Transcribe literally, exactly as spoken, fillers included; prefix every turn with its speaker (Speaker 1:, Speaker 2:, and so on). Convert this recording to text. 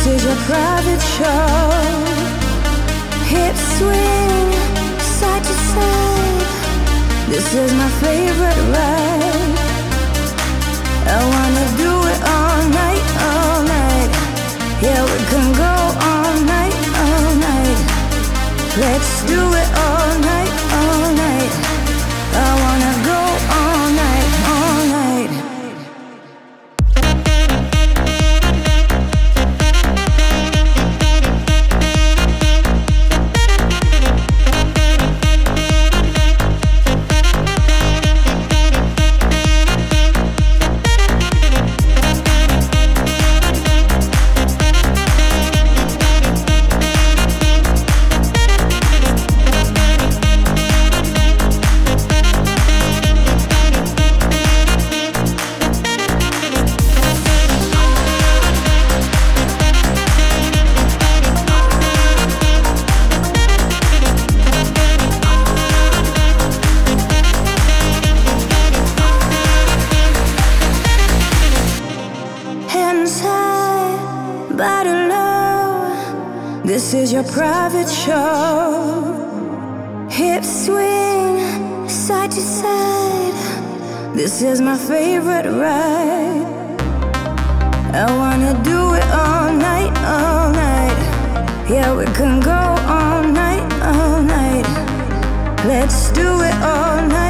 Speaker 1: This is your private show. Hips swing side to side. This is my favorite ride. I wanna do it all night, all night. Yeah, we can go all night, all night. Let's do it all night, all night. I wanna go all night, all night. Body low. This is your private show. Hips swing side to side. This is my favorite ride. I wanna do it all night, all night. Yeah, we can go all night, all night. Let's do it all night.